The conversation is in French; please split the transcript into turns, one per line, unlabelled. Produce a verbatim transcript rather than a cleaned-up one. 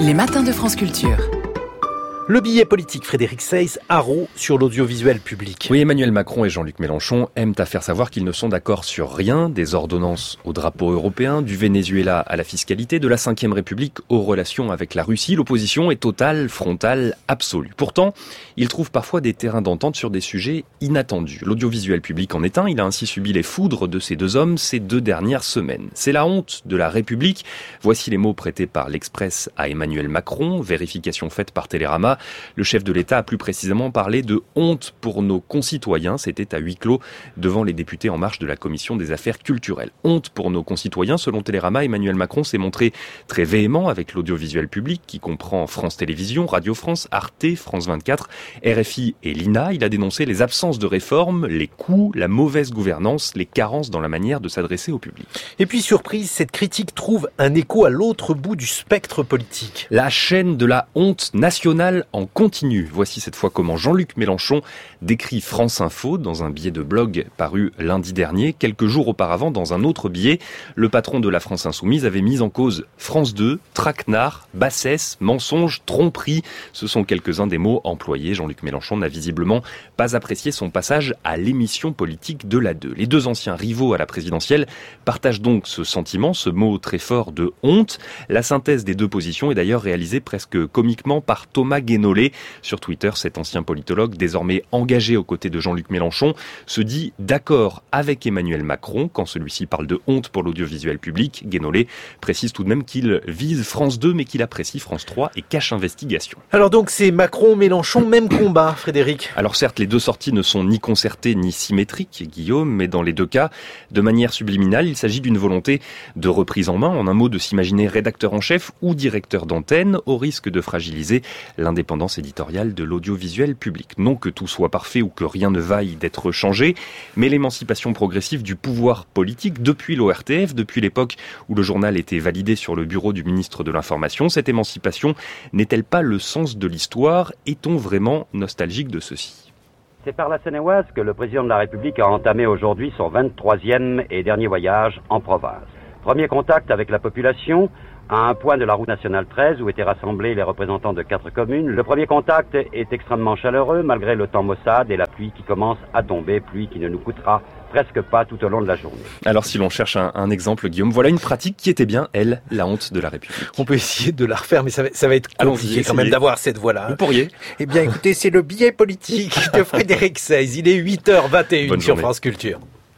Les matins de France Culture.
Le billet politique, Frédéric Seyss, haro sur l'audiovisuel public.
Oui, Emmanuel Macron et Jean-Luc Mélenchon aiment à faire savoir qu'ils ne sont d'accord sur rien, des ordonnances au drapeau européen, du Venezuela à la fiscalité, de la cinquième République aux relations avec la Russie. L'opposition est totale, frontale, absolue. Pourtant, ils trouvent parfois des terrains d'entente sur des sujets inattendus. L'audiovisuel public en est un, il a ainsi subi les foudres de ces deux hommes ces deux dernières semaines. C'est la honte de la République. Voici les mots prêtés par l'Express à Emmanuel Macron, vérification faite par Télérama. Le chef de l'État a plus précisément parlé de honte pour nos concitoyens. C'était à huis clos devant les députés en marge de la commission des affaires culturelles. Honte pour nos concitoyens. Selon Télérama, Emmanuel Macron s'est montré très véhément avec l'audiovisuel public qui comprend France Télévisions, Radio France, Arte, France vingt-quatre, R F I et l'I N A. Il a dénoncé les absences de réforme, les coûts, la mauvaise gouvernance, les carences dans la manière de s'adresser au public.
Et puis, surprise, cette critique trouve un écho à l'autre bout du spectre politique.
La chaîne de la honte nationale en continu. Voici cette fois comment Jean-Luc Mélenchon décrit France Info dans un billet de blog paru lundi dernier. Quelques jours auparavant, dans un autre billet, le patron de la France Insoumise avait mis en cause France deux, traquenard, bassesse, mensonge, tromperie. Ce sont quelques-uns des mots employés. Jean-Luc Mélenchon n'a visiblement pas apprécié son passage à l'émission politique de la deux. Les deux anciens rivaux à la présidentielle partagent donc ce sentiment, ce mot très fort de honte. La synthèse des deux positions est d'ailleurs réalisée presque comiquement par Thomas Guénolé. Sur Twitter, cet ancien politologue, désormais engagé aux côtés de Jean-Luc Mélenchon, se dit d'accord avec Emmanuel Macron quand celui-ci parle de honte pour l'audiovisuel public. Guénolé précise tout de même qu'il vise France deux, mais qu'il apprécie France trois et cache investigation.
Alors donc, c'est Macron-Mélenchon, même combat, Frédéric.
Alors certes, les deux sorties ne sont ni concertées ni symétriques, Guillaume, mais dans les deux cas, de manière subliminale, il s'agit d'une volonté de reprise en main, en un mot de s'imaginer rédacteur en chef ou directeur d'antenne, au risque de fragiliser l'indépendance éditoriale de l'audiovisuel public. Non que tout soit parfait ou que rien ne vaille d'être changé, mais l'émancipation progressive du pouvoir politique depuis l'O R T F, depuis l'époque où le journal était validé sur le bureau du ministre de l'Information, cette émancipation n'est-elle pas le sens de l'histoire? Est-on vraiment nostalgique de ceci?
C'est par la Seine-et-Oise que le président de la République a entamé aujourd'hui son vingt-troisième et dernier voyage en province. Premier contact avec la population à un point de la route nationale treize où étaient rassemblés les représentants de quatre communes. Le premier contact est extrêmement chaleureux malgré le temps maussade et la pluie qui commence à tomber, pluie qui ne nous coûtera presque pas tout au long de la journée.
Alors si l'on cherche un, un exemple, Guillaume, voilà une pratique qui était bien, elle, la honte de la République.
On peut essayer de la refaire, mais ça va, ça va être compliqué quand même d'avoir cette voix-là.
Vous pourriez.
Eh bien écoutez, c'est le billet politique de Frédéric Seyss. Il est huit heures vingt et une sur France Culture.